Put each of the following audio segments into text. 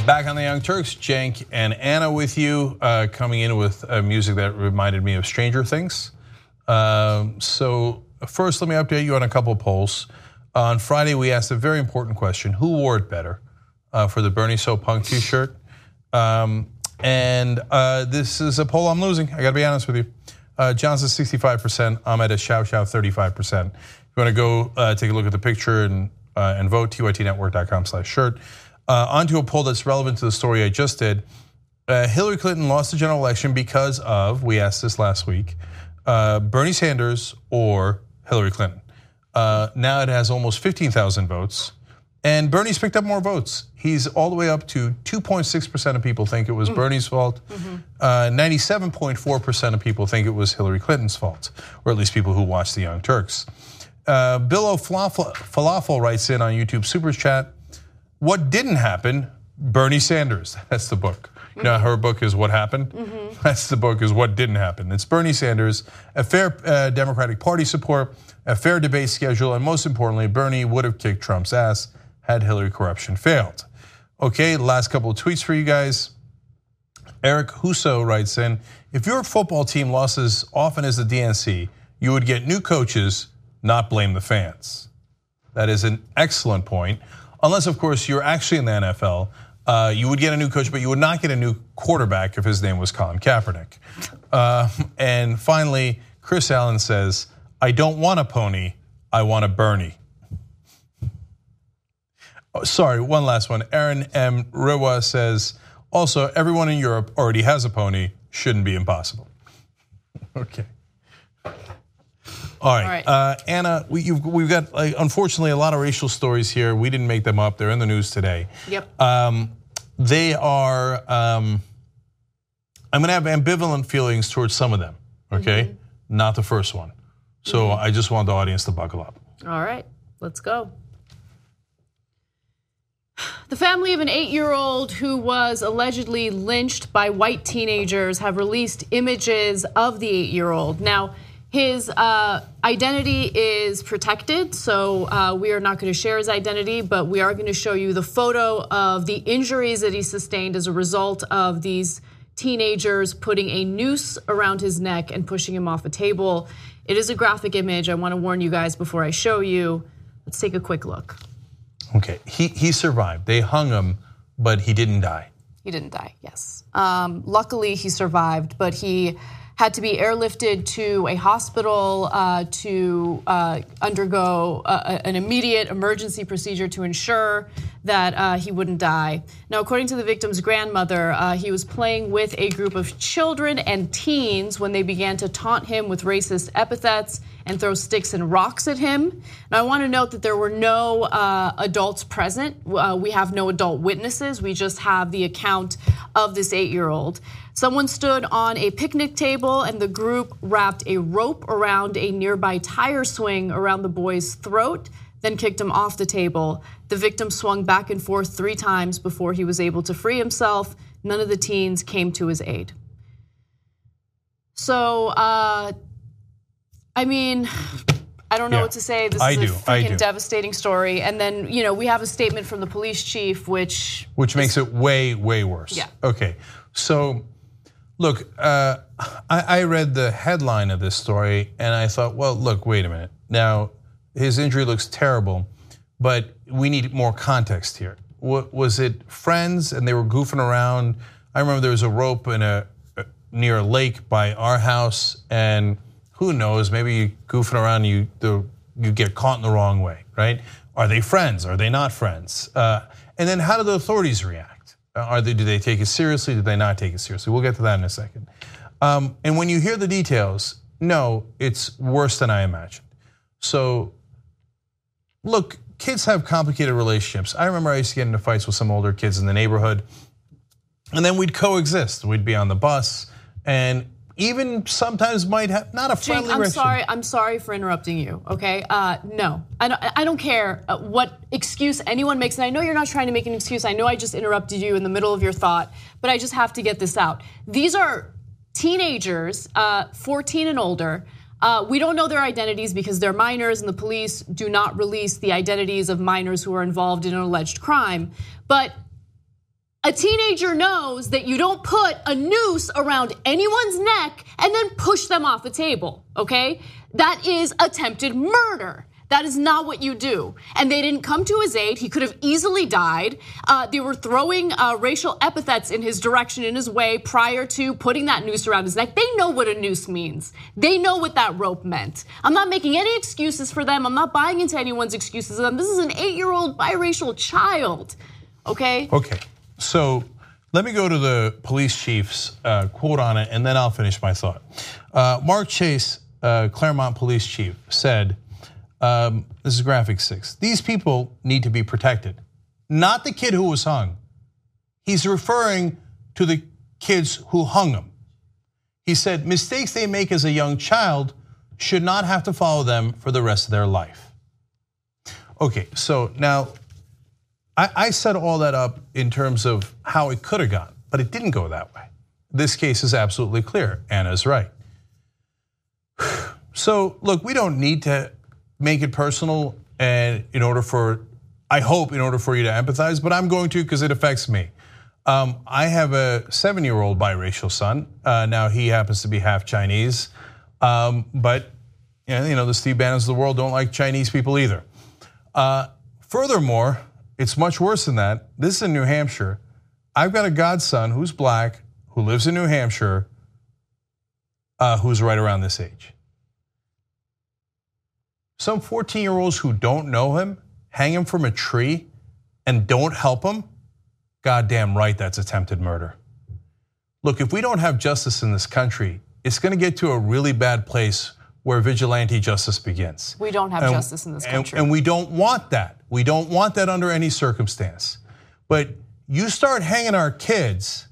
Back on the Young Turks, Cenk and Anna with you, coming in with music that reminded me of Stranger Things. So first, let me update you on a couple of polls. On Friday, we asked a very important question: who wore it better for the Bernie So Punk T-shirt? This is a poll I'm losing. I got to be honest with you. Johnson 65%, Ahmed is Xiao 35%. If you want to go take a look at the picture and vote, tytnetwork.com/shirt. Onto a poll that's relevant to the story I just did. Hillary Clinton lost the general election because of, we asked this last week, Bernie Sanders or Hillary Clinton. Now it has almost 15,000 votes, and Bernie's picked up more votes. He's all the way up to 2.6% of people think it was Bernie's fault. 97.4% of people think it was Hillary Clinton's fault, or at least people who watch the Young Turks. Bill O'Falafel writes in on YouTube Super Chat, what didn't happen? Bernie Sanders. That's the book. You know, her book is What Happened. That's the book is What Didn't Happen. It's Bernie Sanders, a fair Democratic Party support, a fair debate schedule, and most importantly, Bernie would have kicked Trump's ass had Hillary corruption failed. Okay, last couple of tweets for you guys. Eric Husso writes in, if your football team lost as often as the DNC, you would get new coaches, not blame the fans. That is an excellent point. Unless, of course, you're actually in the NFL, you would get a new coach, but you would not get a new quarterback if his name was Colin Kaepernick. And finally, Chris Allen says, I don't want a pony, I want a Bernie. Oh, sorry, one last one. Aaron M. Rewa says, also, everyone in Europe already has a pony, shouldn't be impossible. Okay. All right, Anna, we've got unfortunately a lot of racial stories here. We didn't make them up; they're in the news today. Yep. They are. I'm going to have ambivalent feelings towards some of them. Okay, not the first one. So I just want the audience to buckle up. All right, let's go. The family of an 8-year-old who was allegedly lynched by white teenagers have released images of the 8-year-old. Now, his identity is protected, so we are not going to share his identity, but we are going to show you the photo of the injuries that he sustained as a result of these teenagers putting a noose around his neck and pushing him off a table. It is a graphic image. I want to warn you guys before I show you. Let's take a quick look. Okay, he survived. They hung him, but he didn't die. He didn't die, yes. Luckily, he survived, but he had to be airlifted to a hospital to undergo an immediate emergency procedure to ensure that he wouldn't die. Now, according to the victim's grandmother, he was playing with a group of children and teens when they began to taunt him with racist epithets and throw sticks and rocks at him. Now, I want to note that there were no adults present. We have no adult witnesses. We just have the account of this 8-year-old. Someone stood on a picnic table and the group wrapped a rope around a nearby tire swing around the boy's throat, then kicked him off the table. The victim swung back and forth 3 times before he was able to free himself. None of the teens came to his aid. So, I mean, I don't know what to say. This is a freaking devastating story. And then, you know, we have a statement from the police chief, which makes it way, way worse. Yeah. Okay, so look, I read the headline of this story and I thought, well, look, wait a minute. Now, his injury looks terrible, but we need more context here. Was it friends and they were goofing around? I remember there was a rope near a lake by our house, and who knows, maybe you goofing around and you get caught in the wrong way, right? Are they friends? Are they not friends? And then how do the authorities react? Do they take it seriously? Do they not take it seriously? We'll get to that in a second. And when you hear the details, no, it's worse than I imagined. So, look, kids have complicated relationships. I remember I used to get into fights with some older kids in the neighborhood, and then we'd coexist. We'd be on the bus, and even sometimes might have not a friendly relationship. I'm sorry for interrupting you, okay? No, I don't care what excuse anyone makes, and I know you're not trying to make an excuse. I know I just interrupted you in the middle of your thought, but I just have to get this out. These are teenagers, 14 and older. We don't know their identities because they're minors and the police do not release the identities of minors who are involved in an alleged crime. But A teenager knows that you don't put a noose around anyone's neck and then push them off a table, okay? That is attempted murder. That is not what you do. And they didn't come to his aid. He could have easily died. They were throwing racial epithets in his direction, in his way, prior to putting that noose around his neck. They know what a noose means. They know what that rope meant. I'm not making any excuses for them. I'm not buying into anyone's excuses for them. This is an 8-year-old biracial child, okay? Okay, so let me go to the police chief's quote on it, and then I'll finish my thought. Mark Chase, Claremont police chief, said, this is graphic 6. These people need to be protected. Not the kid who was hung. He's referring to the kids who hung him. He said, mistakes they make as a young child should not have to follow them for the rest of their life. Okay, so now I set all that up in terms of how it could have gone, but it didn't go that way. This case is absolutely clear. Anna's right. So look, we don't need to make it personal, and I hope in order for you to empathize, but I'm going to because it affects me. I have a 7-year-old biracial son. Now he happens to be half Chinese, but the Steve Bannons of the world don't like Chinese people either. Furthermore, it's much worse than that. This is in New Hampshire. I've got a godson who's black, who lives in New Hampshire, who's right around this age. Some 14-year-olds who don't know him hang him from a tree and don't help him, goddamn right that's attempted murder. Look, if we don't have justice in this country, it's gonna get to a really bad place where vigilante justice begins. We don't have justice in this country. And we don't want that. We don't want that under any circumstance. But you start hanging our kids,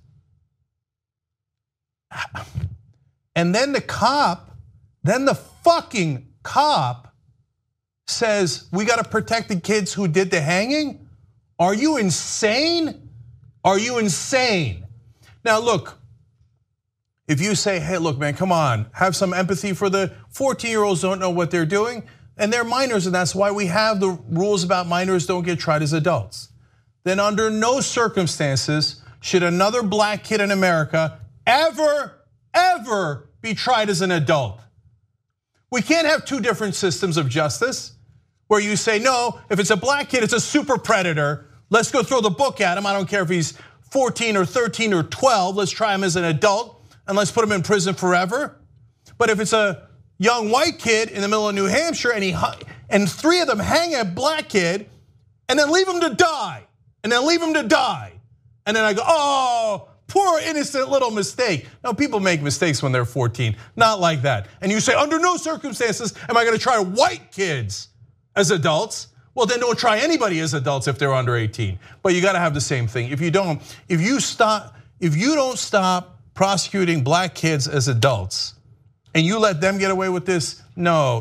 and then the fucking cop says we got to protect the kids who did the hanging? Are you insane? Are you insane? Now look, if you say, hey, look, man, come on, have some empathy for the 14-year-olds don't know what they're doing, and they're minors, and that's why we have the rules about minors don't get tried as adults. Then under no circumstances should another black kid in America ever be tried as an adult. We can't have two different systems of justice where you say, no, if it's a black kid, it's a super predator. Let's go throw the book at him. I don't care if he's 14 or 13 or 12. Let's try him as an adult and let's put him in prison forever. But if it's a young white kid in the middle of New Hampshire and 3 of them hang a black kid and then leave him to die, and then leave him to die. And then I go, oh, poor innocent little mistake. No, people make mistakes when they're 14, not like that. And you say, under no circumstances am I gonna try white kids as adults. Well, then don't try anybody as adults if they're under 18. But you gotta have the same thing. If you don't stop prosecuting black kids as adults and you let them get away with this, no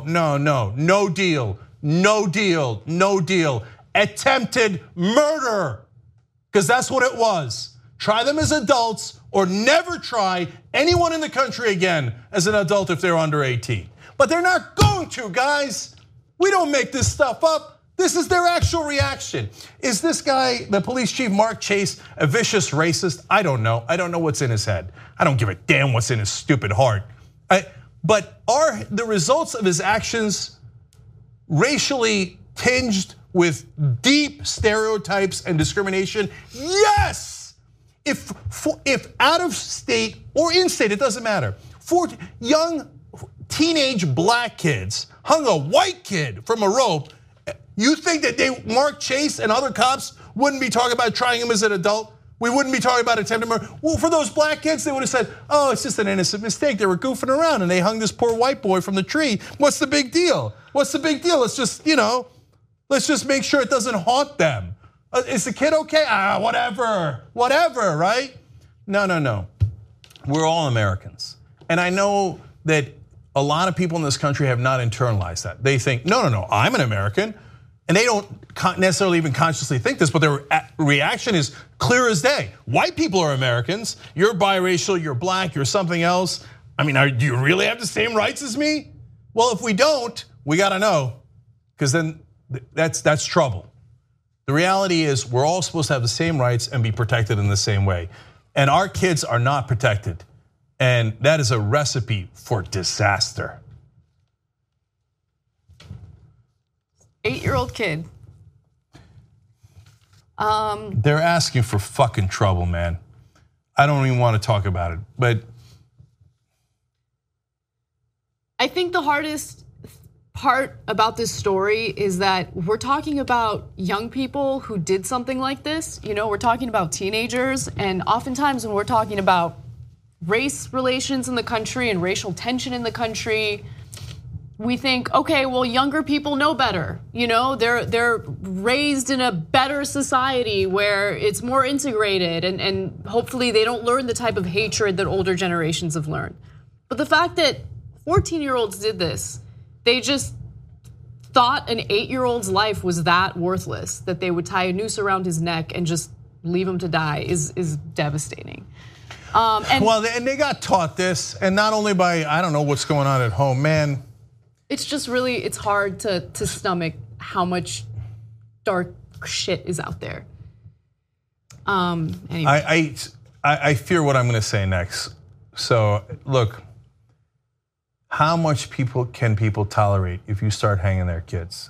deal. Attempted murder, because that's what it was. Try them as adults or never try anyone in the country again as an adult if they're under 18. But they're not going to, guys. We don't make this stuff up. This is their actual reaction. Is this guy, the police chief, Mark Chase, a vicious racist? I don't know. I don't know what's in his head. I don't give a damn what's in his stupid heart. But are the results of his actions racially tinged with deep stereotypes and discrimination? Yes. If out of state or in state, it doesn't matter. 4 young teenage black kids hung a white kid from a rope. You think that Mark Chase and other cops wouldn't be talking about trying him as an adult? We wouldn't be talking about attempted murder. Well, for those black kids, they would have said, oh, it's just an innocent mistake. They were goofing around and they hung this poor white boy from the tree. What's the big deal? What's the big deal? It's just, let's just make sure it doesn't haunt them. Is the kid okay? Whatever, right? No. We're all Americans. And I know that a lot of people in this country have not internalized that. They think, no, I'm an American. And they don't necessarily even consciously think this, but their reaction is clear as day. White people are Americans. You're biracial, you're black, you're something else. I mean, do you really have the same rights as me? Well, if we don't, we gotta know, because then that's trouble. The reality is we're all supposed to have the same rights and be protected in the same way. And our kids are not protected. And that is a recipe for disaster. 8-year-old kid. They're asking for fucking trouble, man. I don't even want to talk about it, but I think the hardest part about this story is that we're talking about young people who did something like this. You know, we're talking about teenagers, and oftentimes when we're talking about race relations in the country and racial tension in the country, we think, okay, well, younger people know better. You know, they're raised in a better society where it's more integrated, and hopefully they don't learn the type of hatred that older generations have learned. But the fact that 14-year-olds did this, they just thought an 8-year-old's life was that worthless that they would tie a noose around his neck and just leave him to die is devastating. And they got taught this, and not only by, I don't know what's going on at home, man. It's just really, it's hard to stomach how much dark shit is out there. Anyway. I fear what I'm gonna say next. So look, how much can people tolerate if you start hanging their kids?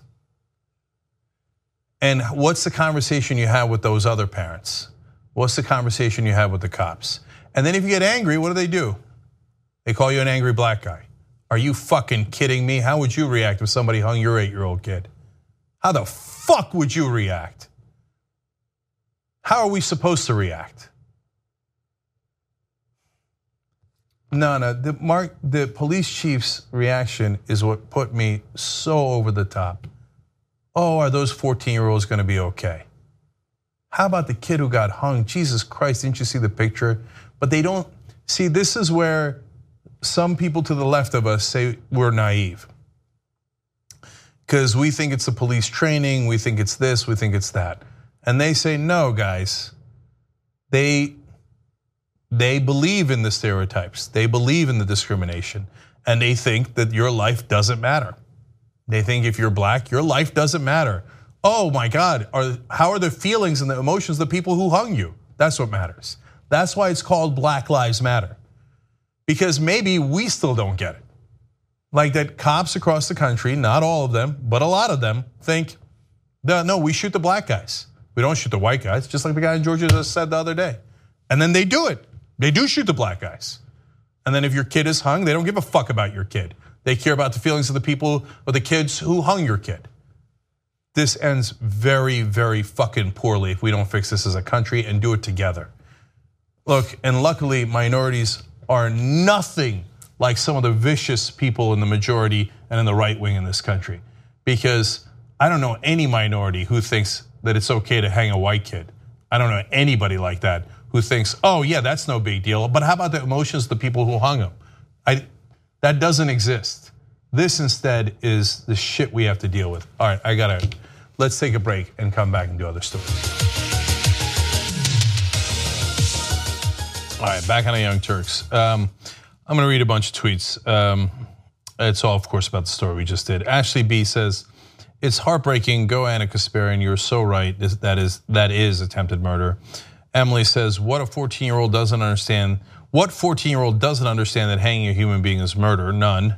And what's the conversation you have with those other parents? What's the conversation you have with the cops? And then if you get angry, what do? They call you an angry black guy. Are you fucking kidding me? How would you react if somebody hung your 8-year-old kid? How the fuck would you react? How are we supposed to react? No, the police chief's reaction is what put me so over the top. Oh, are those 14-year-olds gonna be okay? How about the kid who got hung? Jesus Christ, didn't you see the picture? But they don't, see, this is where some people to the left of us say we're naive. Because we think it's the police training, we think it's this, we think it's that. And they say, no, guys, they believe in the stereotypes, they believe in the discrimination, and they think that your life doesn't matter. They think if you're black, your life doesn't matter. Oh my God, how are the feelings and the emotions of the people who hung you? That's what matters. That's why it's called Black Lives Matter. Because maybe we still don't get it. Like that cops across the country, not all of them, but a lot of them think, no, we shoot the black guys. We don't shoot the white guys, just like the guy in Georgia just said the other day. And then they do it. They do shoot the black guys. And then if your kid is hung, they don't give a fuck about your kid. They care about the feelings of the people or the kids who hung your kid. This ends very, very fucking poorly if we don't fix this as a country and do it together. Look, and luckily minorities are nothing like some of the vicious people in the majority and in the right wing in this country. Because I don't know any minority who thinks that it's okay to hang a white kid. I don't know anybody like that who thinks, oh yeah, that's no big deal. But how about the emotions of the people who hung him? That doesn't exist. This instead is the shit we have to deal with. All right, let's take a break and come back and do other stories. All right, back on the Young Turks. I'm gonna read a bunch of tweets. It's all, of course, about the story we just did. Ashley B says, it's heartbreaking, go Anna Kasparian, you're so right, that is attempted murder. Emily says, what 14-year-old doesn't understand that hanging a human being is murder? None.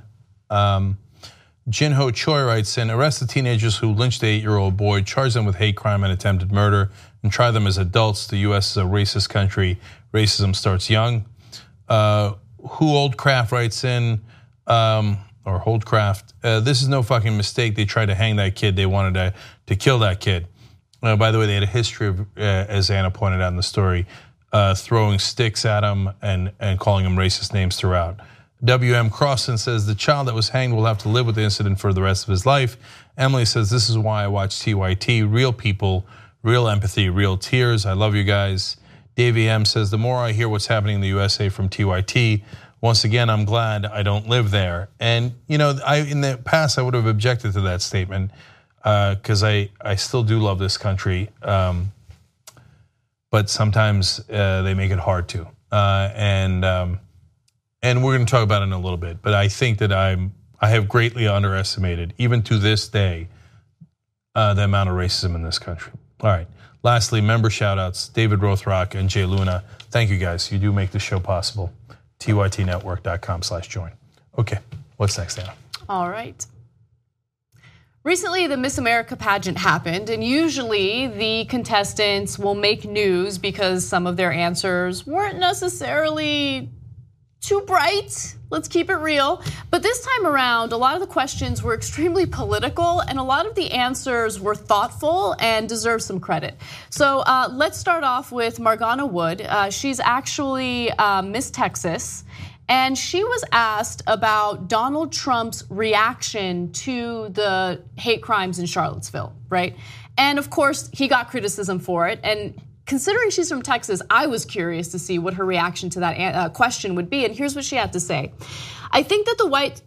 Jinho Choi writes in, arrest the teenagers who lynched the 8-year-old boy, charge them with hate crime and attempted murder, and try them as adults. The US is a racist country. Racism starts young. Who Oldcraft writes in, or Holdcraft, this is no fucking mistake. They tried to hang that kid. They wanted to kill that kid. By the way, they had a history of, as Anna pointed out in the story, throwing sticks at him and calling him racist names throughout. W.M. Crossan says, the child that was hanged will have to live with the incident for the rest of his life. Emily says, this is why I watch TYT, real people, real empathy, real tears. I love you guys. Davey M says, the more I hear what's happening in the USA from TYT, once again, I'm glad I don't live there. And you know, in the past, I would have objected to that statement because I still do love this country, but sometimes they make it hard to. And we're going to talk about it in a little bit, but I think that I have greatly underestimated, even to this day, the amount of racism in this country. All right. Lastly, member shout-outs, David Rothrock and Jay Luna. Thank you guys. You do make the show possible. tytnetwork.com/join. Okay, what's next, Anna? All right. Recently, the Miss America pageant happened, and usually the contestants will make news because some of their answers weren't necessarily too bright. Let's keep it real. But this time around, a lot of the questions were extremely political, and a lot of the answers were thoughtful and deserve some credit. So let's start off with Margana Wood. She's actually Miss Texas. And she was asked about Donald Trump's reaction to the hate crimes in Charlottesville, right? And of course, he got criticism for it. And considering she's from Texas, I was curious to see what her reaction to that question would be. And here's what she had to say. I think that the white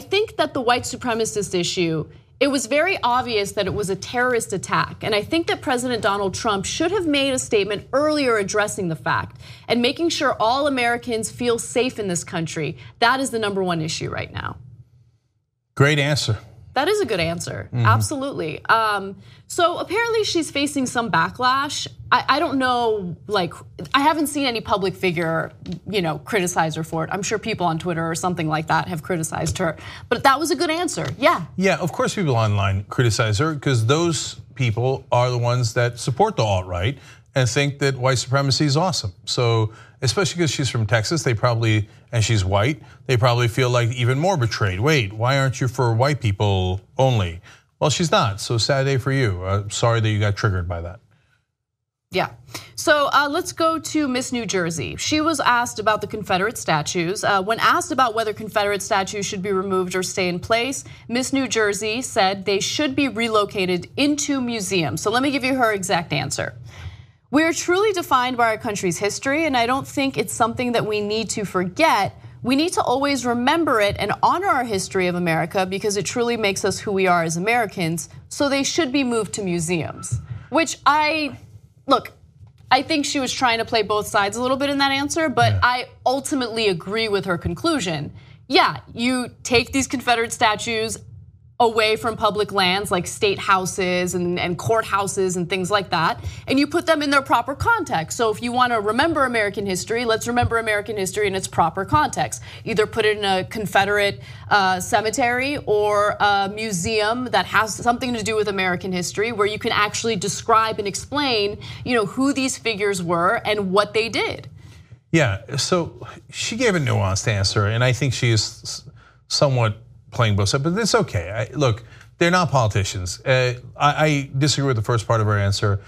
supremacist issue, it was very obvious that it was a terrorist attack. And I think that President Donald Trump should have made a statement earlier addressing the fact and making sure all Americans feel safe in this country. That is the #1 issue right now. Great answer. That is a good answer, absolutely. So apparently she's facing some backlash. I don't know, like, I haven't seen any public figure, criticize her for it. I'm sure people on Twitter or something like that have criticized her, but that was a good answer, yeah. Yeah, of course people online criticize her because those people are the ones that support the alt-right and think that white supremacy is awesome. So, especially because she's from Texas, and she's white, they probably feel like even more betrayed. Wait, why aren't you for white people only? Well, she's not, so sad day for you. Sorry that you got triggered by that. Yeah, so let's go to Miss New Jersey. She was asked about the Confederate statues. When asked about whether Confederate statues should be removed or stay in place, Miss New Jersey said they should be relocated into museums. So let me give you her exact answer. We are truly defined by our country's history, and I don't think it's something that we need to forget. We need to always remember it and honor our history of America because it truly makes us who we are as Americans, so they should be moved to museums. Which I think she was trying to play both sides a little bit in that answer, but I ultimately agree with her conclusion. Yeah, you take these Confederate statues away from public lands like state houses and courthouses and things like that, and you put them in their proper context. So if you want to remember American history, let's remember American history in its proper context. Either put it in a Confederate cemetery or a museum that has something to do with American history where you can actually describe and explain, who these figures were and what they did. Yeah, so she gave a nuanced answer, and I think she is somewhat playing both sides, but it's okay. Look, they're not politicians. I disagree with the first part of her answer.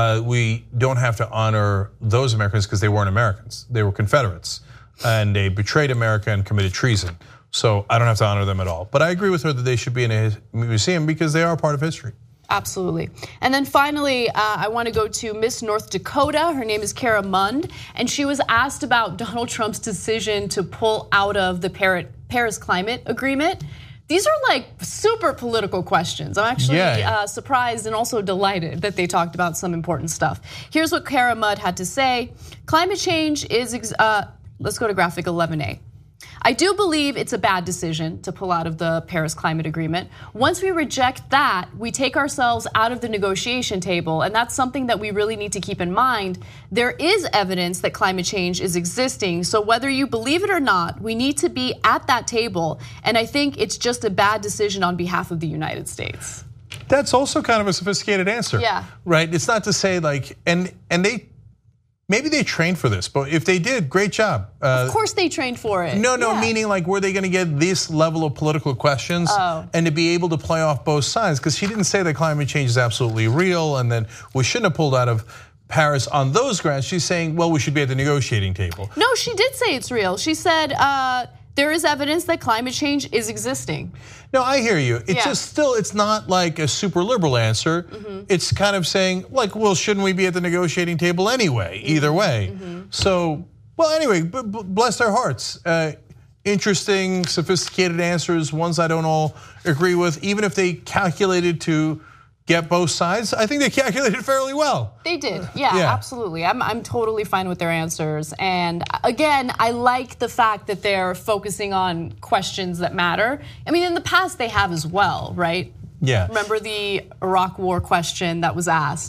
We don't have to honor those Americans because they weren't Americans. They were Confederates, and they betrayed America and committed treason. So I don't have to honor them at all. But I agree with her that they should be in a museum because they are part of history. Absolutely. And then finally, I want to go to Miss North Dakota. Her name is Kara Mund, and she was asked about Donald Trump's decision to pull out of the Paris Climate Agreement. These are like super political questions. I'm actually surprised and also delighted that they talked about some important stuff. Here's what Kara Mudd had to say. Climate change is, let's go to graphic 11A. I do believe it's a bad decision to pull out of the Paris Climate Agreement. Once we reject that, we take ourselves out of the negotiation table, and that's something that we really need to keep in mind. There is evidence that climate change is existing, so whether you believe it or not, we need to be at that table, and I think it's just a bad decision on behalf of the United States. That's also kind of a sophisticated answer. Yeah. Right? It's not to say like, and they, maybe they trained for this, but if they did, great job. Of course they trained for it. No, meaning like, were they gonna get this level of political questions and to be able to play off both sides? Because she didn't say that climate change is absolutely real and then we shouldn't have pulled out of Paris on those grounds. She's saying, well, we should be at the negotiating table. No, she did say it's real. She said, there is evidence that climate change is existing. No, I hear you. It's just still, it's not like a super liberal answer. It's kind of saying, like, well, shouldn't we be at the negotiating table anyway, either way? So, well, anyway, bless their hearts. Interesting, sophisticated answers, ones I don't all agree with, even if they calculated to get both sides. I think they calculated fairly well. They did, yeah. Absolutely. I'm totally fine with their answers. And again, I like the fact that they're focusing on questions that matter. I mean, in the past they have as well, right? Yeah. Remember the Iraq War question that was asked?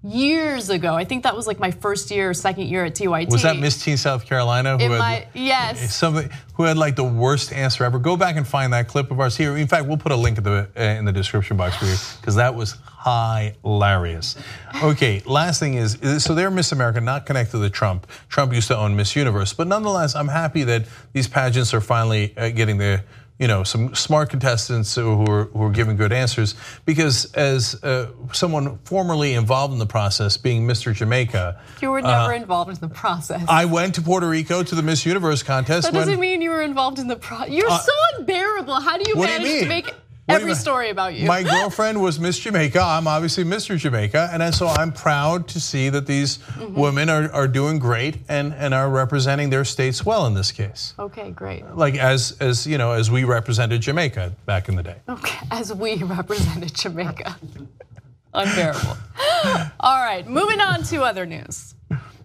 years ago. I think that was like my first year or second year at TYT. Was that Miss Teen South Carolina? Yes. Somebody who had like the worst answer ever. Go back and find that clip of ours here. In fact, we'll put a link in the description box for you because that was hilarious. Okay, last thing is, so they're Miss America, not connected to Trump. Trump used to own Miss Universe, but nonetheless, I'm happy that these pageants are finally getting the some smart contestants who are giving good answers. Because as someone formerly involved in the process, being Mr. Jamaica, you were never involved in the process. I went to Puerto Rico to the Miss Universe contest. That doesn't mean you were involved in the process. You're so unbearable. How do you manage to make every story about you? My girlfriend was Miss Jamaica. I'm obviously Mr. Jamaica, and so I'm proud to see that these women are doing great and are representing their states well in this case. Okay, great. Like as we represented Jamaica back in the day. Okay, as we represented Jamaica. Unbearable. All right, moving on to other news.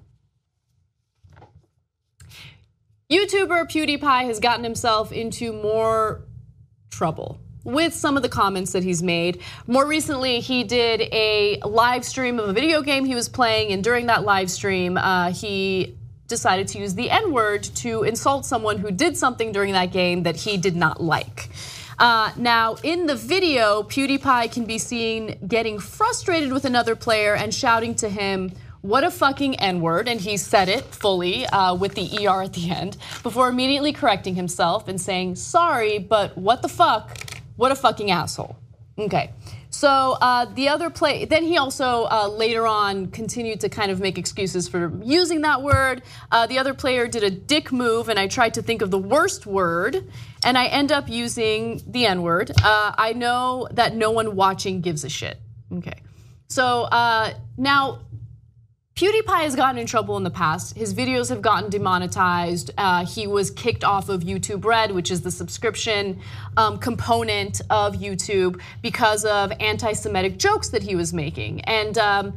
YouTuber PewDiePie has gotten himself into more trouble with some of the comments that he's made. More recently, he did a live stream of a video game he was playing, and during that live stream, he decided to use the N-word to insult someone who did something during that game that he did not like. Now, in the video, PewDiePie can be seen getting frustrated with another player and shouting to him, "What a fucking N-word," and he said it fully with the ER at the end, before immediately correcting himself and saying, "Sorry, but what the fuck? What a fucking asshole." Okay, so the other then he also later on continued to kind of make excuses for using that word. The other player did a dick move, and I tried to think of the worst word, and I end up using the N-word. I know that no one watching gives a shit. Okay, so now PewDiePie has gotten in trouble in the past. His videos have gotten demonetized. He was kicked off of YouTube Red, which is the subscription component of YouTube, because of anti-Semitic jokes that he was making. And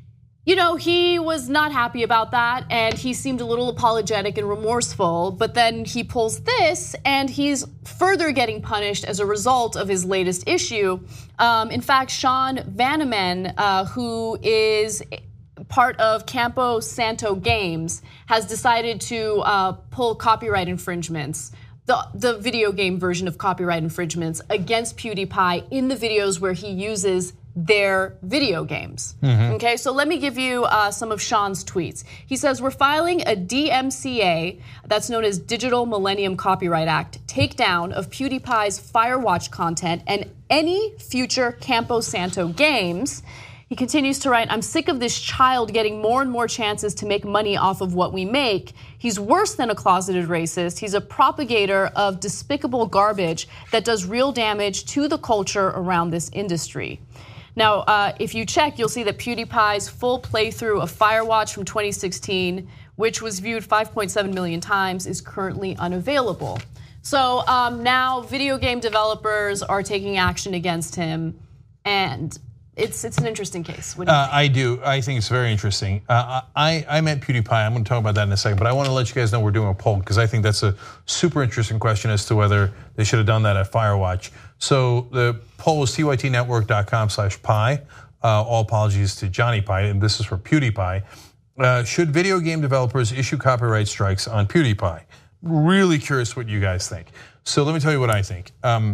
he was not happy about that, and he seemed a little apologetic and remorseful, but then he pulls this, and he's further getting punished as a result of his latest issue. In fact, Sean Vanneman, who is part of Campo Santo Games, has decided to pull copyright infringements, the video game version of copyright infringements, against PewDiePie in the videos where he uses their video games. Okay, so let me give you some of Sean's tweets. He says, "We're filing a DMCA, that's known as Digital Millennium Copyright Act, takedown of PewDiePie's Firewatch content and any future Campo Santo games." He continues to write, "I'm sick of this child getting more and more chances to make money off of what we make. He's worse than a closeted racist. He's a propagator of despicable garbage that does real damage to the culture around this industry." Now, if you check, you'll see that PewDiePie's full playthrough of Firewatch from 2016, which was viewed 5.7 million times, is currently unavailable. So now video game developers are taking action against him, and it's an interesting case. What do you think? I do. I think it's very interesting. I met PewDiePie. I'm going to talk about that in a second, but I want to let you guys know we're doing a poll because I think that's a super interesting question as to whether they should have done that at Firewatch. So the poll is tytnetwork.com/pie. All apologies to Johnny Pie, and this is for PewDiePie. Should video game developers issue copyright strikes on PewDiePie? Really curious what you guys think. So let me tell you what I think.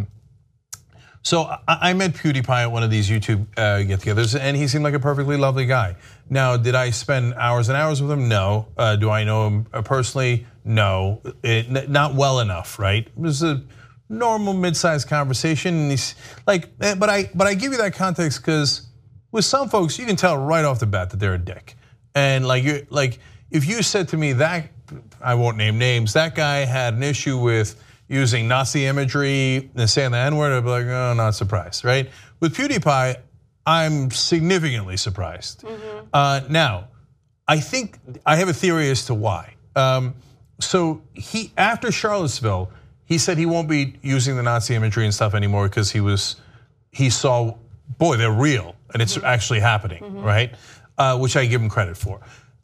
So I met PewDiePie at one of these YouTube get-togethers, and he seemed like a perfectly lovely guy. Now, did I spend hours and hours with him? No. Do I know him personally? No. Not well enough, right? It was a normal mid-sized conversation, and he's like, but I give you that context because with some folks, you can tell right off the bat that they're a dick. And like if you said to me that, I won't name names, that guy had an issue with using Nazi imagery and saying the N-word, I'd be like, oh, not surprised, right? With PewDiePie, I'm significantly surprised. Now, I think I have a theory as to why. So after Charlottesville, he said he won't be using the Nazi imagery and stuff anymore because he saw, boy, they're real and it's actually happening, right? Which I give him credit for.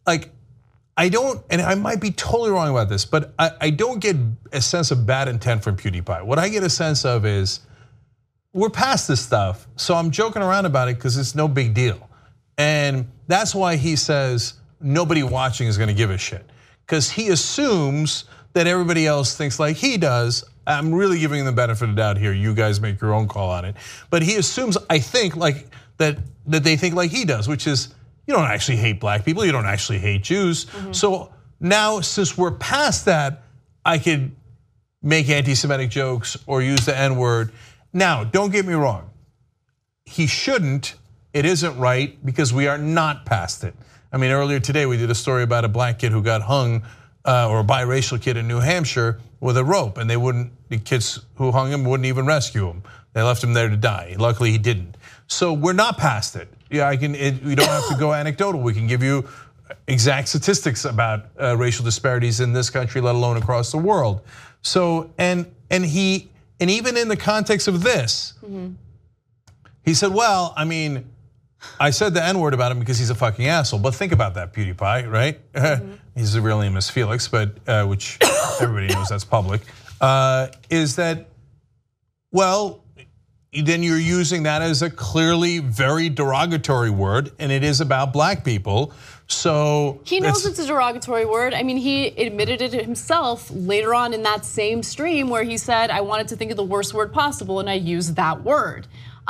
I don't, and I might be totally wrong about this, but I don't get a sense of bad intent from PewDiePie. What I get a sense of is we're past this stuff, so I'm joking around about it because it's no big deal. And that's why he says nobody watching is gonna give a shit. Because he assumes that everybody else thinks like he does. I'm really giving him the benefit of the doubt here. You guys make your own call on it. But he assumes, I think, like that they think like he does, which is you don't actually hate black people, you don't actually hate Jews. So now, since we're past that, I could make anti-Semitic jokes or use the N-word. Now, don't get me wrong. He shouldn't. It isn't right because we are not past it. I mean, earlier today we did a story about a black kid who got hung, or a biracial kid in New Hampshire with a rope, and the kids who hung him wouldn't even rescue him. They left him there to die. Luckily, he didn't. So we're not past it. Yeah, we don't have to go anecdotal. We can give you exact statistics about racial disparities in this country, let alone across the world. So and even in the context of this, he said, well, I mean, I said the N-word about him because he's a fucking asshole. But think about that, PewDiePie, right? His real name is Felix, but which everybody knows that's public. Is that, well, then you're using that as a clearly very derogatory word, and it is about black people. So he knows it's a derogatory word. I mean, he admitted it himself later on in that same stream where he said, I wanted to think of the worst word possible, and I used that word.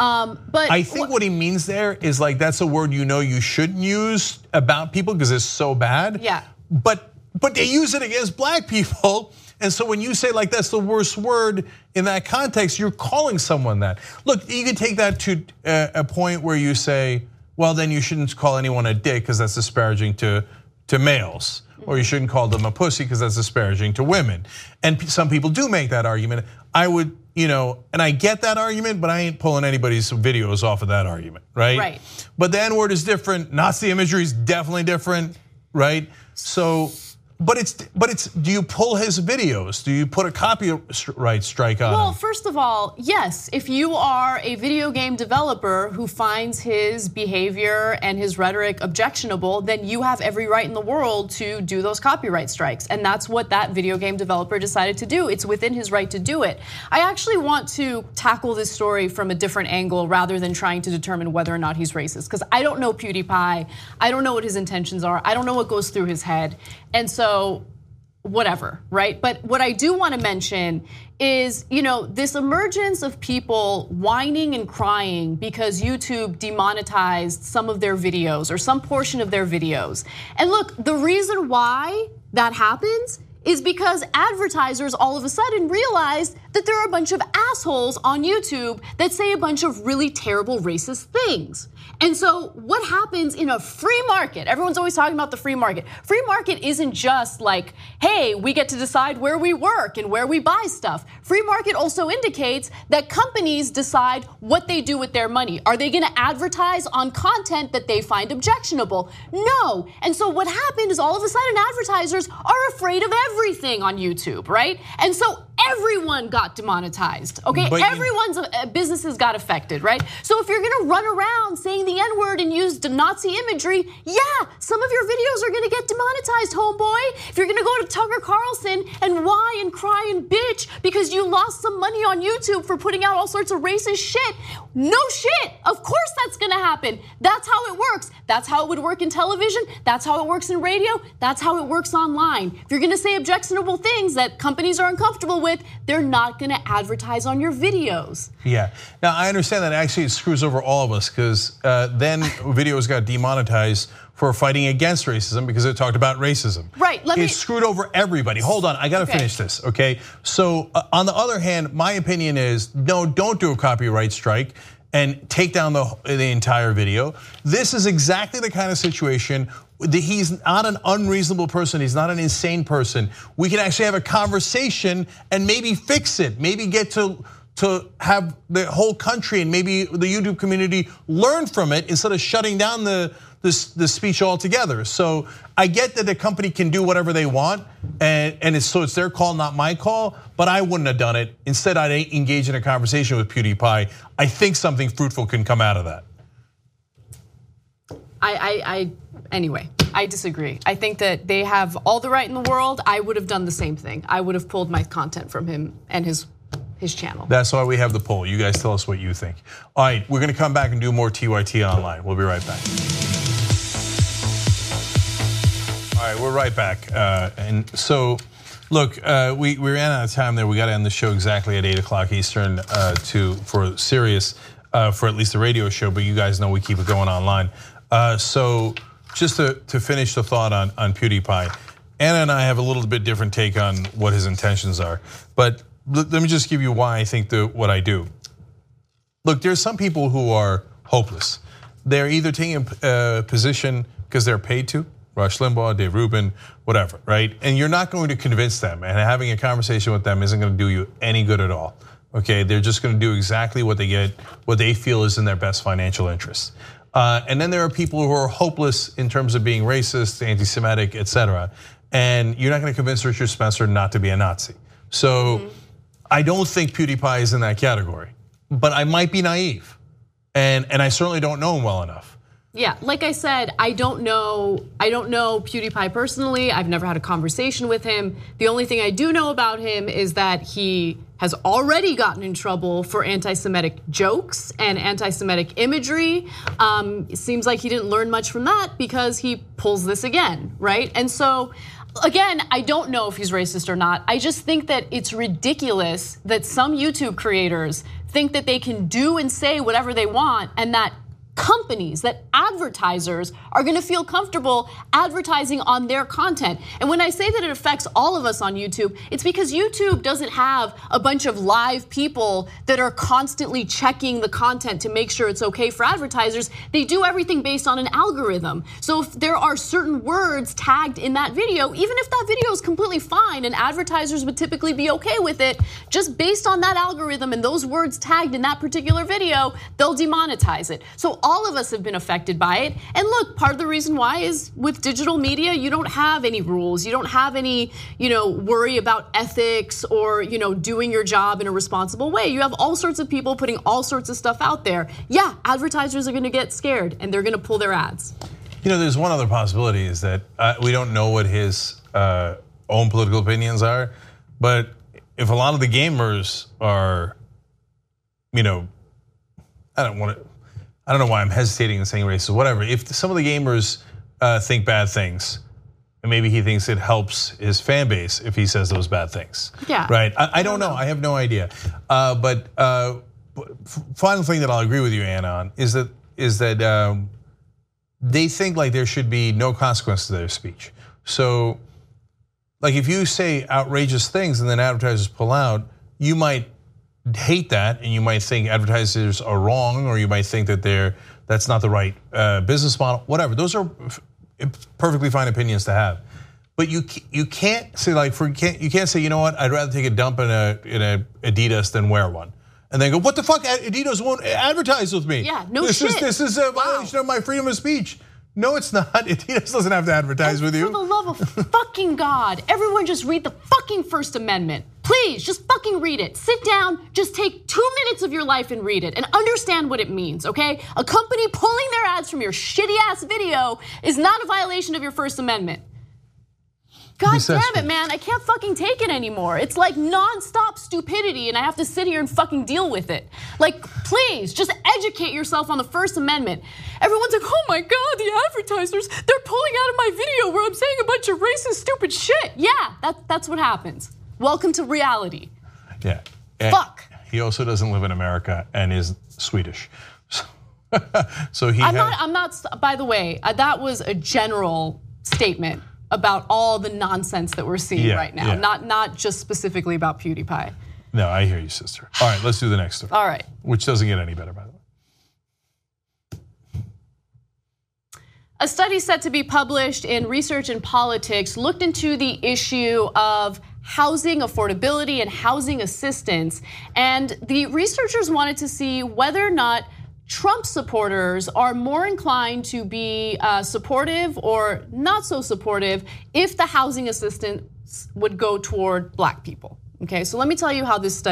But I think what he means there is like that's a word you shouldn't use about people because it's so bad. Yeah. But they use it against black people. And so when you say like that's the worst word in that context, you're calling someone that. Look, you can take that to a point where you say, well, then you shouldn't call anyone a dick because that's disparaging to males. Or you shouldn't call them a pussy because that's disparaging to women. And some people do make that argument. I would, and I get that argument, but I ain't pulling anybody's videos off of that argument, right? Right. But the N-word is different. Nazi imagery is definitely different, right? So, but it's. Do you pull his videos? Do you put a copyright strike on him? Well, first of all, yes. If you are a video game developer who finds his behavior and his rhetoric objectionable, then you have every right in the world to do those copyright strikes. And that's what that video game developer decided to do. It's within his right to do it. I actually want to tackle this story from a different angle rather than trying to determine whether or not he's racist. Because I don't know PewDiePie. I don't know what his intentions are. I don't know what goes through his head. And so, whatever, right? But what I do want to mention is, this emergence of people whining and crying because YouTube demonetized some of their videos or some portion of their videos. And look, the reason why that happens is because advertisers all of a sudden realized that there are a bunch of assholes on YouTube that say a bunch of really terrible racist things. And so what happens in a free market? Everyone's always talking about the free market. Free market isn't just like, hey, we get to decide where we work and where we buy stuff. Free market also indicates that companies decide what they do with their money. Are they gonna advertise on content that they find objectionable? No. And so what happened is all of a sudden advertisers are afraid of everything on YouTube, right? And so everyone got demonetized, okay? Everyone's businesses got affected, right? So if you're gonna run around saying the N-word and use Nazi imagery, yeah, some of your videos are gonna get demonetized, homeboy. If you're gonna go to Tucker Carlson and whine and cry and bitch because you lost some money on YouTube for putting out all sorts of racist shit, no shit, of course that's gonna happen. That's how it works. That's how it would work in television. That's how it works in radio. That's how it works online. If you're gonna say objectionable things that companies are uncomfortable with, they're not gonna advertise on your videos. Yeah, now I understand that actually it screws over all of us because then videos got demonetized for fighting against racism because it talked about racism. Right, it screwed over everybody. Hold on, I gotta finish this, okay? So on the other hand, my opinion is, no, don't do a copyright strike and take down the entire video. This is exactly the kind of situation. He's not an unreasonable person. He's not an insane person. We can actually have a conversation and maybe fix it. Maybe get to have the whole country and maybe the YouTube community learn from it instead of shutting down the speech altogether. So I get that the company can do whatever they want, and it's their call, not my call. But I wouldn't have done it. Instead, I'd engage in a conversation with PewDiePie. I think something fruitful can come out of that. Anyway, I disagree. I think that they have all the right in the world. I would have done the same thing. I would have pulled my content from him and his channel. That's why we have the poll. You guys tell us what you think. All right, we're gonna come back and do more TYT online. We'll be right back. right, we're right back. And so, look, we ran out of time there. We got to end the show exactly at 8 o'clock Eastern for Sirius, for at least the radio show, but you guys know we keep it going online. So just to finish the thought on PewDiePie, Anna and I have a little bit different take on what his intentions are. But let me just give you why I think what I do. Look, there's some people who are hopeless. They're either taking a position because they're paid to, Rush Limbaugh, Dave Rubin, whatever, right? And you're not going to convince them, and having a conversation with them isn't going to do you any good at all. Okay, they're just going to do exactly what they feel is in their best financial interest. And then there are people who are hopeless in terms of being racist, anti-Semitic, etc. And you're not going to convince Richard Spencer not to be a Nazi. So I don't think PewDiePie is in that category, but I might be naive, and I certainly don't know him well enough. Yeah, like I said, I don't know PewDiePie personally. I've never had a conversation with him. The only thing I do know about him is that he has already gotten in trouble for anti-Semitic jokes and anti-Semitic imagery. It seems like he didn't learn much from that because he pulls this again, right? And so, again, I don't know if he's racist or not. I just think that it's ridiculous that some YouTube creators think that they can do and say whatever they want, and that companies, that advertisers are gonna feel comfortable advertising on their content. And when I say that it affects all of us on YouTube, it's because YouTube doesn't have a bunch of live people that are constantly checking the content to make sure it's okay for advertisers. They do everything based on an algorithm. So if there are certain words tagged in that video, even if that video is completely fine and advertisers would typically be okay with it, just based on that algorithm and those words tagged in that particular video, they'll demonetize it. So all of us have been affected by it. And look, part of the reason why is with digital media, you don't have any rules. You don't have any, worry about ethics or, doing your job in a responsible way. You have all sorts of people putting all sorts of stuff out there. Yeah, advertisers are gonna get scared and they're gonna pull their ads. There's one other possibility is that we don't know what his own political opinions are, but if a lot of the gamers are, I don't know why I'm hesitating in saying racist, whatever. If some of the gamers think bad things, and maybe he thinks it helps his fan base if he says those bad things. Yeah. Right? I don't know. I have no idea. But final thing that I'll agree with you, Anna, on is that they think like there should be no consequence to their speech. So, like if you say outrageous things and then advertisers pull out, you might hate that, and you might think advertisers are wrong, or you might think that that's not the right business model. Whatever, those are perfectly fine opinions to have. But you can't say you can't say, you know what, I'd rather take a dump in a Adidas than wear one, and then go, what the fuck, Adidas won't advertise with me. Yeah, no shit. This is a violation of my freedom of speech. No, it's not. Adidas doesn't have to advertise with you. For the love of fucking God, everyone just read the fucking First Amendment. Please, just fucking read it. Sit down, just take 2 minutes of your life and read it and understand what it means, okay? A company pulling their ads from your shitty ass video is not a violation of your First Amendment. God damn it, man, I can't fucking take it anymore. It's like nonstop stupidity and I have to sit here and fucking deal with it. Like, please, just educate yourself on the First Amendment. Everyone's like, oh my God, the advertisers, they're pulling out of my video where I'm saying a bunch of racist, stupid shit. Yeah, that's what happens. Welcome to reality. Yeah. Fuck. He also doesn't live in America and is Swedish. So I'm not, by the way, that was a general statement about all the nonsense that we're seeing right now, not just specifically about PewDiePie. No, I hear you, sister. All right, let's do the next story. All right. Which doesn't get any better, by the way. A study set to be published in Research and Politics looked into the issue of housing affordability and housing assistance. And the researchers wanted to see whether or not Trump supporters are more inclined to be supportive or not so supportive if the housing assistance would go toward black people. Okay, so let me tell you how this study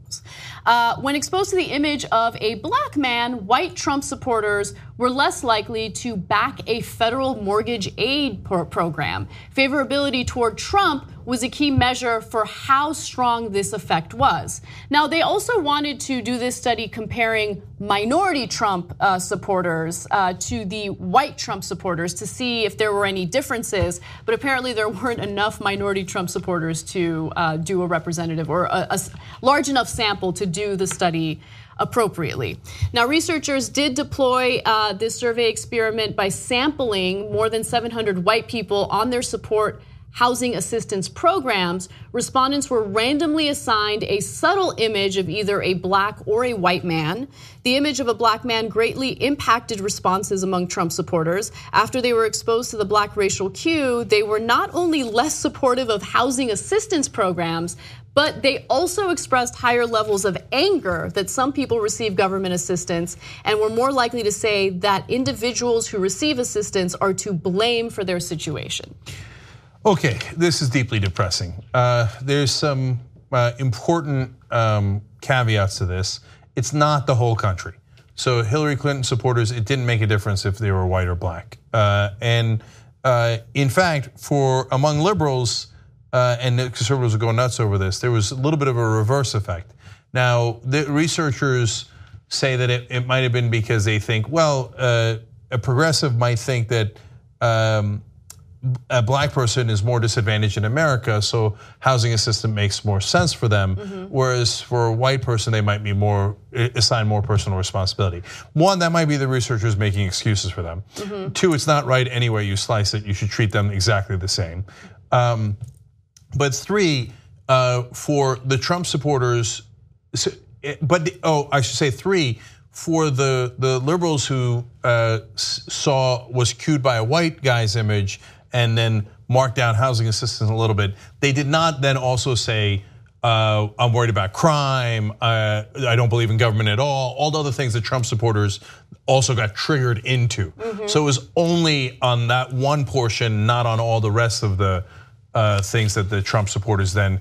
levels. When exposed to the image of a black man, white Trump supporters were less likely to back a federal mortgage aid program. Favorability toward Trump was a key measure for how strong this effect was. Now, they also wanted to do this study comparing minority Trump supporters to the white Trump supporters to see if there were any differences, but apparently there weren't enough minority Trump supporters to do a representative or a large enough sample to do the study appropriately. Now, researchers did deploy this survey experiment by sampling more than 700 white people on their support housing assistance programs. Respondents were randomly assigned a subtle image of either a black or a white man. The image of a black man greatly impacted responses among Trump supporters. After they were exposed to the black racial cue, they were not only less supportive of housing assistance programs, but they also expressed higher levels of anger that some people receive government assistance and were more likely to say that individuals who receive assistance are to blame for their situation. Okay, this is deeply depressing. There's some important caveats to this. It's not the whole country. So Hillary Clinton supporters, it didn't make a difference if they were white or black. In fact, among liberals, and the conservatives will go nuts over this, there was a little bit of a reverse effect. Now, the researchers say that it might have been because they think, well, a progressive might think that a black person is more disadvantaged in America, so housing assistance makes more sense for them. Whereas for a white person, they might be assigned more personal responsibility. One, that might be the researchers making excuses for them. Two, it's not right any way you slice it. You should treat them exactly the same. But three, for the Trump supporters, I should say three, for the liberals who was cued by a white guy's image and then marked down housing assistance a little bit, they did not then also say, I'm worried about crime, I don't believe in government at all the other things that Trump supporters also got triggered into. So it was only on that one portion, not on all the rest of the things that the Trump supporters then,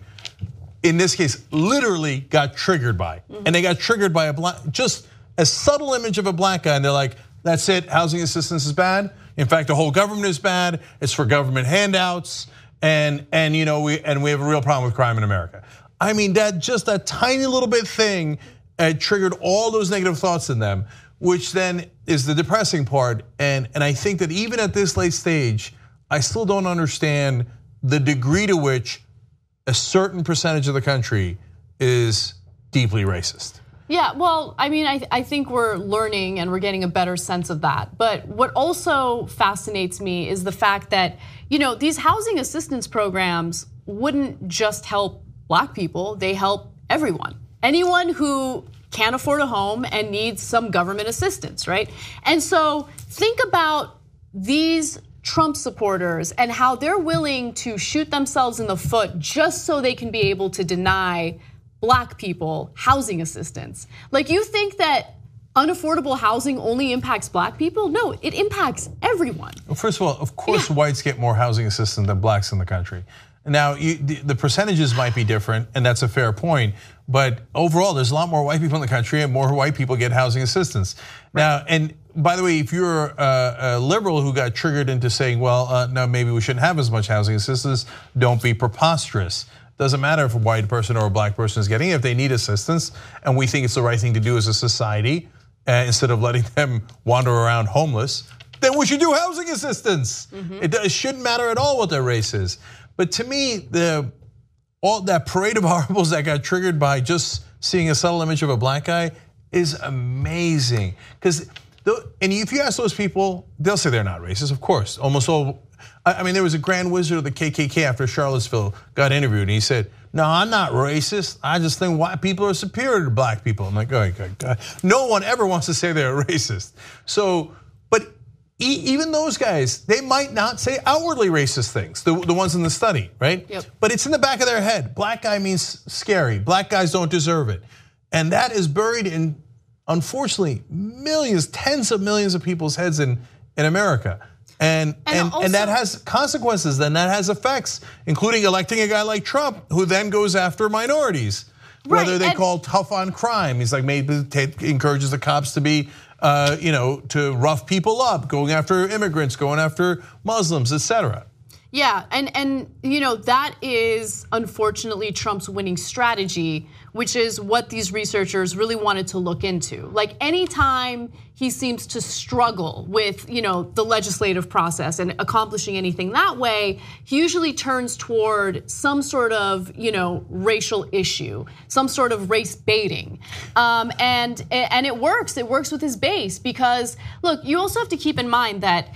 in this case, literally got triggered by. And they got triggered by just a subtle image of a black guy, and they're like, that's it, housing assistance is bad. In fact, the whole government is bad. It's for government handouts, and we have a real problem with crime in America. I mean, that tiny little bit thing triggered all those negative thoughts in them, which then is the depressing part. And I think that even at this late stage, I still don't understand the degree to which a certain percentage of the country is deeply racist. Yeah, well, I mean, I think we're learning and we're getting a better sense of that. But what also fascinates me is the fact that, these housing assistance programs wouldn't just help black people, they help everyone. Anyone who can't afford a home and needs some government assistance, right? And so think about these Trump supporters and how they're willing to shoot themselves in the foot just so they can be able to deny black people housing assistance. Like, you think that unaffordable housing only impacts black people? No, it impacts everyone. Well, first of all, of course, whites get more housing assistance than blacks in the country. Now, the percentages might be different, and that's a fair point. But overall, there's a lot more white people in the country, and more white people get housing assistance. Right. Now, and by the way, if you're a liberal who got triggered into saying, well, no, maybe we shouldn't have as much housing assistance, don't be preposterous. Doesn't matter if a white person or a black person is getting it. If they need assistance, and we think it's the right thing to do as a society, instead of letting them wander around homeless, then we should do housing assistance. It shouldn't matter at all what their race is. But to me, all that parade of horribles that got triggered by just seeing a subtle image of a black guy is amazing. And if you ask those people, they'll say they're not racist, of course. Almost all. I mean, there was a grand wizard of the KKK after Charlottesville got interviewed, and he said, no, I'm not racist. I just think white people are superior to black people. I'm like, oh, God. No one ever wants to say they're a racist. So, but even those guys, they might not say outwardly racist things, the ones in the study, right? Yep. But it's in the back of their head. Black guy means scary. Black guys don't deserve it. And that is buried in, unfortunately, millions, tens of millions of people's heads in America. And that has consequences, and that has effects, including electing a guy like Trump, who then goes after minorities. whether they call tough on crime. He's like maybe encourages the cops to be, to rough people up, going after immigrants, going after Muslims, etc. Yeah, and that is unfortunately Trump's winning strategy, which is what these researchers really wanted to look into. Like anytime he seems to struggle with, the legislative process and accomplishing anything that way, he usually turns toward some sort of, racial issue, some sort of race baiting. And it works. It works with his base because, look, you also have to keep in mind that,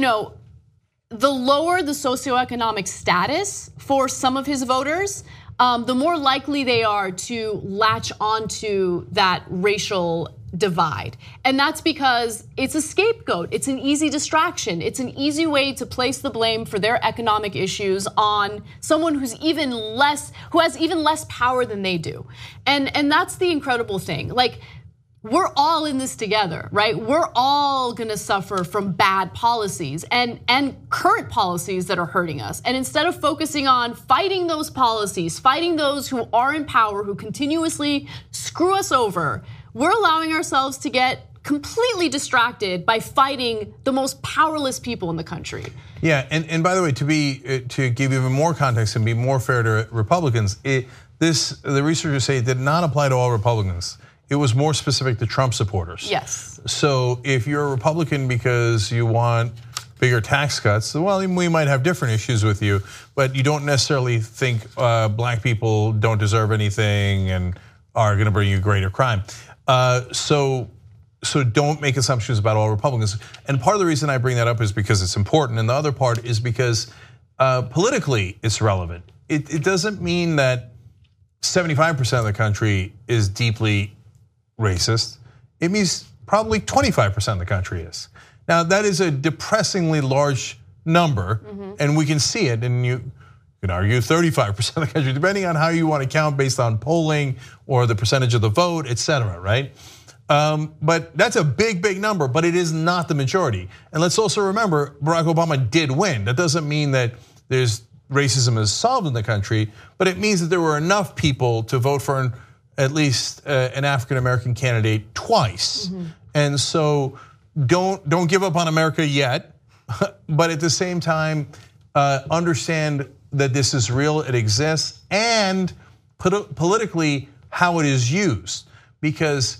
the lower the socioeconomic status for some of his voters, the more likely they are to latch onto that racial divide. And that's because it's a scapegoat. It's an easy distraction. It's an easy way to place the blame for their economic issues on someone who has even less power than they do. And that's the incredible thing. Like, we're all in this together, right? We're all gonna suffer from bad policies and current policies that are hurting us. And instead of focusing on fighting those policies, fighting those who are in power, who continuously screw us over, we're allowing ourselves to get completely distracted by fighting the most powerless people in the country. Yeah, and by the way, to give even more context and be more fair to Republicans, the researchers say it did not apply to all Republicans. It was more specific to Trump supporters. Yes. So if you're a Republican because you want bigger tax cuts, well, we might have different issues with you, but you don't necessarily think black people don't deserve anything and are gonna bring you greater crime. So don't make assumptions about all Republicans. And part of the reason I bring that up is because it's important, and the other part is because politically it's relevant. It doesn't mean that 75% of the country is deeply racist. It means probably 25% of the country is. Now that is a depressingly large number, and we can see it, and you can argue 35% of the country, depending on how you want to count based on polling or the percentage of the vote, etc. right? But that's a big number, but it is not the majority. And let's also remember, Barack Obama did win. That doesn't mean that racism is solved in the country, but it means that there were enough people to vote for at least an African-American candidate twice. And so don't give up on America yet, but at the same time, understand that this is real, it exists, and politically how it is used. Because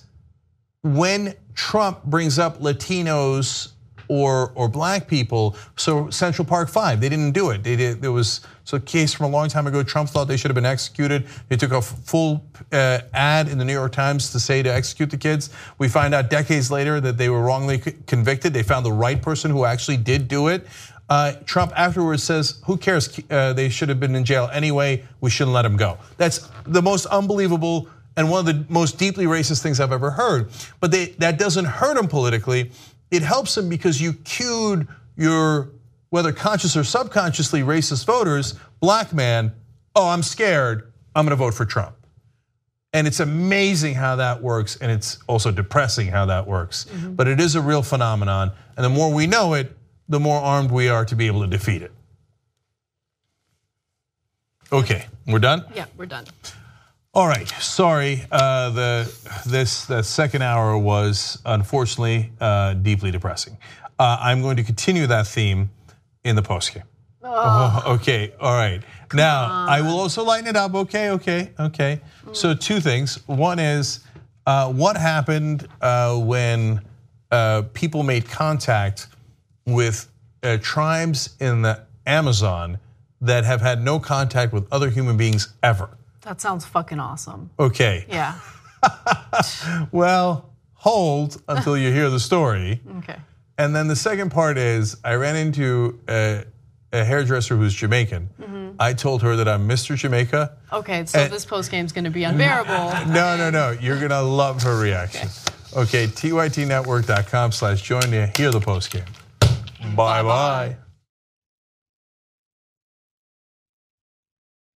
when Trump brings up Latinos or black people, so Central Park 5, they didn't do it. There was a case from a long time ago. Trump thought they should have been executed. They took a full ad in the New York Times to say to execute the kids. We find out decades later that they were wrongly convicted. They found the right person who actually did do it. Trump afterwards says, who cares, they should have been in jail anyway, we shouldn't let them go. That's the most unbelievable and one of the most deeply racist things I've ever heard. But that doesn't hurt him politically. It helps him because you cued your, whether conscious or subconsciously racist voters, black man, oh, I'm scared, I'm gonna vote for Trump. And it's amazing how that works, and it's also depressing how that works. But it is a real phenomenon, and the more we know it, the more armed we are to be able to defeat it. Okay, we're done? Yeah, we're done. All right, sorry, the second hour was unfortunately deeply depressing. I'm going to continue that theme in the postgame. Okay, all right. Now, I will also lighten it up, okay. So two things. One is, what happened when people made contact with tribes in the Amazon that have had no contact with other human beings ever? That sounds fucking awesome. Okay. Yeah. Well, hold until you hear the story. Okay. And then the second part is, I ran into a hairdresser who's Jamaican. I told her that I'm Mr. Jamaica. Okay, so this postgame's gonna be unbearable. No, you're gonna love her reaction. Okay, tytnetwork.com/join to hear the postgame. Bye-bye.